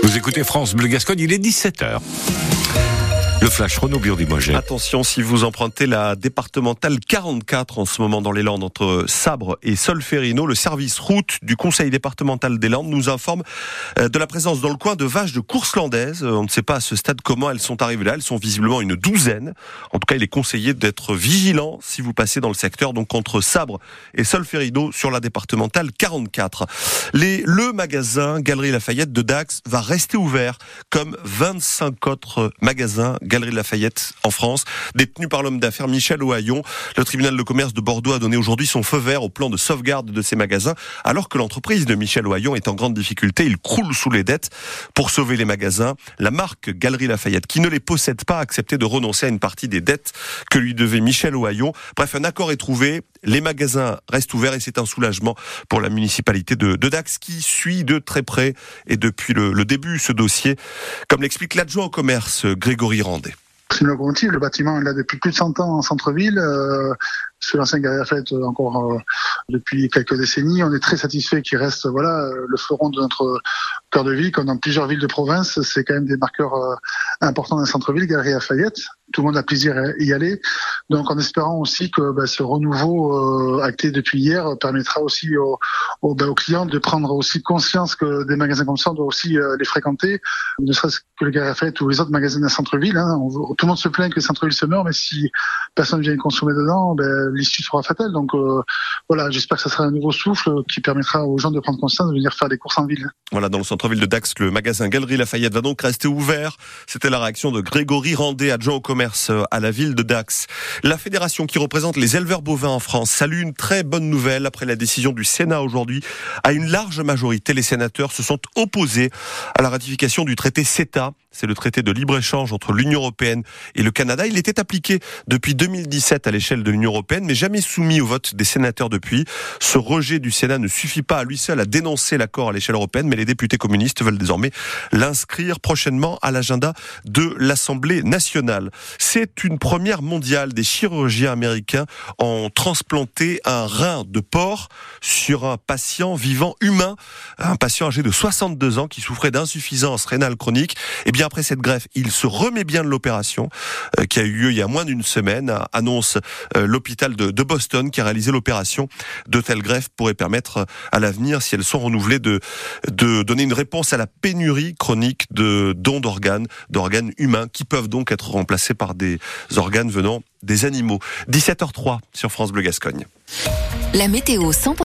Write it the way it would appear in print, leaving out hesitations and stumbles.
Vous écoutez France Bleu Gascogne, il est 17h. Le flash Renaud Biondimogé. Attention, si vous empruntez la départementale 44 en ce moment dans les Landes entre Sabre et Solferino, le service route du conseil départemental des Landes nous informe de la présence dans le coin de vaches de course landaise. On ne sait pas à ce stade comment elles sont arrivées là. Elles sont visiblement une douzaine. En tout cas, il est conseillé d'être vigilant si vous passez dans le secteur, donc entre Sabre et Solferino sur la départementale 44. Le magasin Galerie Lafayette de Dax va rester ouvert comme 25 autres magasins Galerie Lafayette en France, détenu par l'homme d'affaires Michel Ohaillon. Le tribunal de commerce de Bordeaux a donné aujourd'hui son feu vert au plan de sauvegarde de ces magasins, alors que l'entreprise de Michel Ohaillon est en grande difficulté. Il croule sous les dettes. Pour sauver les magasins, la marque Galerie Lafayette, qui ne les possède pas, a accepté de renoncer à une partie des dettes que lui devait Michel Ohaillon. Bref, un accord est trouvé. Les magasins restent ouverts et c'est un soulagement pour la municipalité de Dax qui suit de très près et depuis le début ce dossier, comme l'explique l'adjoint au commerce Grégory Randet. C'est une locomotive, le bâtiment est là depuis plus de 100 ans en centre-ville. Sur l'ancien Galerie Lafayette encore depuis quelques décennies. On est très satisfait qu'il reste le fleuron de notre cœur de ville, comme dans plusieurs villes de province. C'est quand même des marqueurs importants dans le centre-ville, Galerie Lafayette. Tout le monde a plaisir à y aller. Donc en espérant aussi que ce renouveau acté depuis hier permettra aussi aux clients de prendre aussi conscience que des magasins comme ça, on doit aussi les fréquenter, ne serait-ce que le Galerie Lafayette ou les autres magasins d'un centre-ville. Tout le monde se plaint que le centre-ville se meurt, mais si personne vient consommer dedans, l'issue sera fatale. Donc j'espère que ça sera un nouveau souffle qui permettra aux gens de prendre conscience de venir faire des courses en ville. Voilà, dans le centre-ville de Dax, le magasin Galerie Lafayette va donc rester ouvert. C'était la réaction de Grégory Randet, adjoint au commerce à la ville de Dax. La fédération qui représente les éleveurs bovins en France salue une très bonne nouvelle après la décision du Sénat aujourd'hui. À une large majorité, les sénateurs se sont opposés à la ratification du traité CETA. C'est le traité de libre-échange entre l'Union européenne et le Canada. Il était appliqué depuis 2017 à l'échelle de l'Union européenne, mais jamais soumis au vote des sénateurs depuis. Ce rejet du Sénat ne suffit pas à lui seul à dénoncer l'accord à l'échelle européenne, mais les députés communistes veulent désormais l'inscrire prochainement à l'agenda de l'Assemblée nationale. C'est une première mondiale. Des chirurgiens américains ont transplanté un rein de porc sur un patient vivant humain, un patient âgé de 62 ans qui souffrait d'insuffisance rénale chronique. Et bien après cette greffe, il se remet bien de l'opération qui a eu lieu il y a moins d'une semaine, annonce l'hôpital de Boston qui a réalisé l'opération. De telles greffes pourraient permettre à l'avenir, si elles sont renouvelées, de donner une réponse à la pénurie chronique de dons d'organes humains qui peuvent donc être remplacés par des organes venant des animaux. 17h03 sur France Bleu Gascogne. La météo 100%.